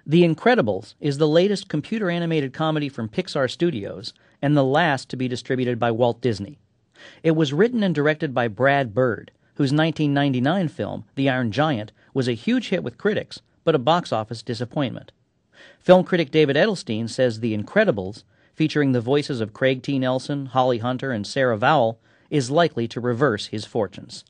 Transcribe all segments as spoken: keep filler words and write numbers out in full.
The Incredibles is the latest computer-animated comedy from Pixar Studios and the last to be distributed by Walt Disney. It was written and directed by Brad Bird, whose nineteen ninety-nine film, The Iron Giant, was a huge hit with critics, but a box office disappointment. Film critic David Edelstein says The Incredibles, featuring the voices of Craig T. Nelson, Holly Hunter, and Sarah Vowell, is likely to reverse his fortunes.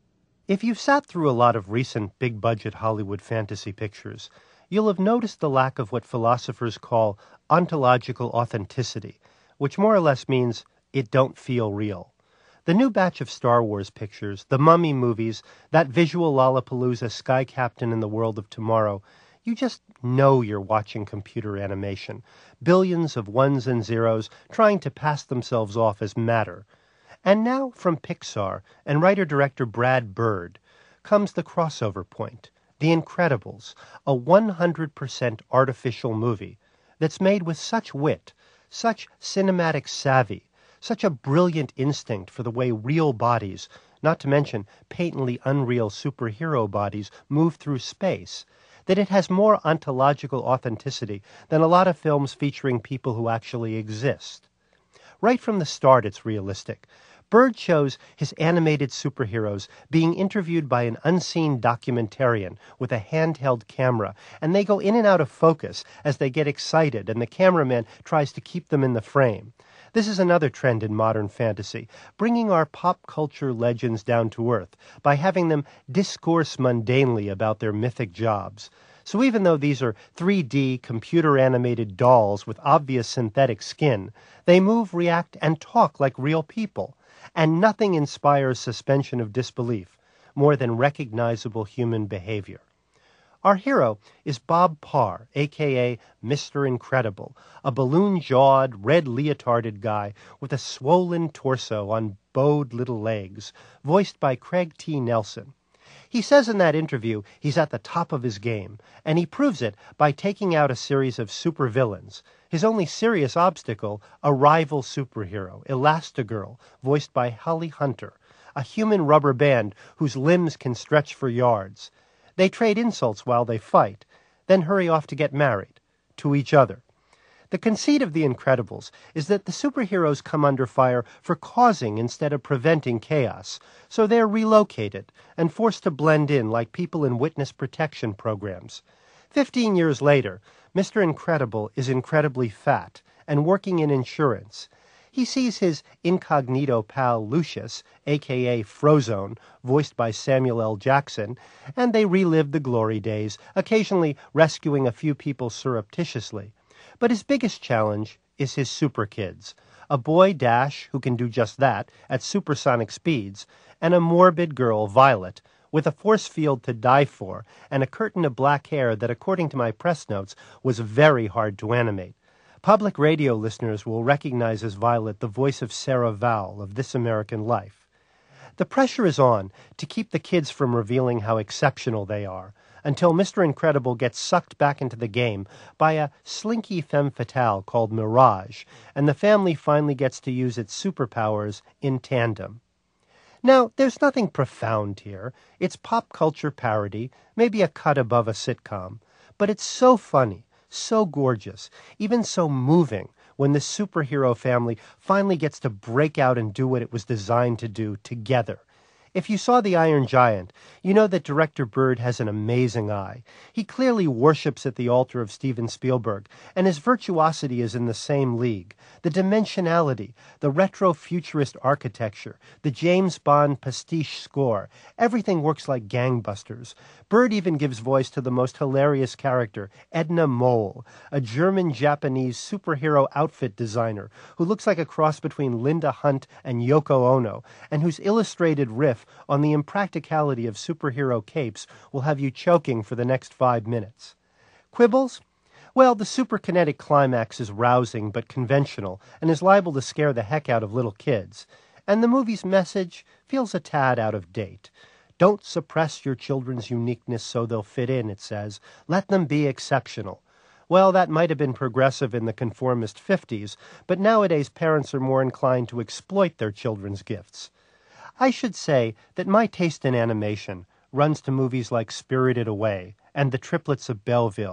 If you've sat through a lot of recent big-budget Hollywood fantasy pictures, you'll have noticed the lack of what philosophers call ontological authenticity, which more or less means it don't feel real. The new batch of Star Wars pictures, the Mummy movies, that visual Lollapalooza Sky Captain in the World of Tomorrow, you just know you're watching computer animation. Billions of ones and zeros trying to pass themselves off as matter. And now, from Pixar and writer-director Brad Bird, comes the crossover point, The Incredibles, a one hundred percent artificial movie that's made with such wit, such cinematic savvy, such a brilliant instinct for the way real bodies, not to mention patently unreal superhero bodies, move through space, that it has more ontological authenticity than a lot of films featuring people who actually exist. Right from the start, it's realistic. Bird shows his animated superheroes being interviewed by an unseen documentarian with a handheld camera, and they go in and out of focus as they get excited, and the cameraman tries to keep them in the frame. This is another trend in modern fantasy, bringing our pop culture legends down to earth by having them discourse mundanely about their mythic jobs. So even though these are three D computer-animated dolls with obvious synthetic skin, they move, react, and talk like real people. And nothing inspires suspension of disbelief more than recognizable human behavior. Our hero is Bob Parr, a k a. Mister Incredible, a balloon-jawed, red leotarded guy with a swollen torso on bowed little legs, voiced by Craig T. Nelson. He says in that interview he's at the top of his game, and he proves it by taking out a series of supervillains. His only serious obstacle, a rival superhero, Elastigirl, voiced by Holly Hunter, a human rubber band whose limbs can stretch for yards. They trade insults while they fight, then hurry off to get married, to each other. The conceit of The Incredibles is that the superheroes come under fire for causing instead of preventing chaos, so they're relocated and forced to blend in like people in witness protection programs. Fifteen years later, Mister Incredible is incredibly fat and working in insurance. He sees his incognito pal Lucius, a k a. Frozone, voiced by Samuel L. Jackson, and they relive the glory days, occasionally rescuing a few people surreptitiously. But his biggest challenge is his super kids, a boy, Dash, who can do just that at supersonic speeds, and a morbid girl, Violet, with a force field to die for and a curtain of black hair that, according to my press notes, was very hard to animate. Public radio listeners will recognize as Violet the voice of Sarah Vowell of This American Life. The pressure is on to keep the kids from revealing how exceptional they are, until Mister Incredible gets sucked back into the game by a slinky femme fatale called Mirage, and the family finally gets to use its superpowers in tandem. Now, there's nothing profound here. It's pop culture parody, maybe a cut above a sitcom, but it's so funny, so gorgeous, even so moving when the superhero family finally gets to break out and do what it was designed to do together. If you saw The Iron Giant, you know that director Bird has an amazing eye. He clearly worships at the altar of Steven Spielberg, and his virtuosity is in the same league. The dimensionality, the retro-futurist architecture, the James Bond pastiche score, everything works like gangbusters. Bird even gives voice to the most hilarious character, Edna Mole, a German-Japanese superhero outfit designer who looks like a cross between Linda Hunt and Yoko Ono, and whose illustrated riff on the impracticality of superhero capes will have you choking for the next five minutes. Quibbles? Well, the superkinetic climax is rousing but conventional and is liable to scare the heck out of little kids. And the movie's message feels a tad out of date. Don't suppress your children's uniqueness so they'll fit in, it says. Let them be exceptional. Well, that might have been progressive in the conformist fifties, but nowadays parents are more inclined to exploit their children's gifts. I should say that my taste in animation runs to movies like Spirited Away and The Triplets of Belleville,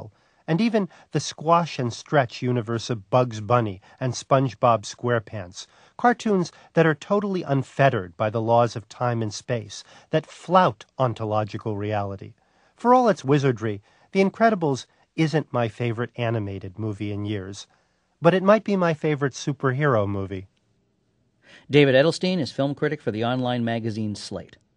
and even the squash and stretch universe of Bugs Bunny and SpongeBob SquarePants, cartoons that are totally unfettered by the laws of time and space, that flout ontological reality. For all its wizardry, The Incredibles isn't my favorite animated movie in years, but it might be my favorite superhero movie. David Edelstein is film critic for the online magazine Slate.